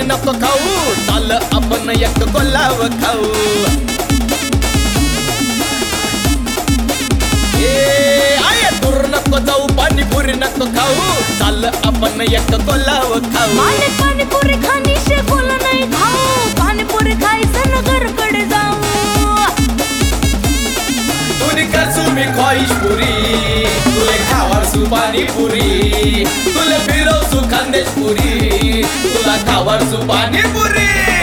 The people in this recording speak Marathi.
नको खाऊ, चाल आपण एक कोल्हाव खाऊ. आय दूर नको जाऊ, पाणीपुरी नको खाऊ, चाल आपण एक कोल्हाव खाऊ. मला पाणीपुरी खाणी शेकोला नाही खाऊ, पाणीपुरी खायचं नगरकडे जाऊ. तुनी करसू मी ख्वाहिश पुरी, तुले खावारसू पाणीपुरी, तुले फिरवसू खानदेश पुरी, तुला खावारसू पाणीपुरी.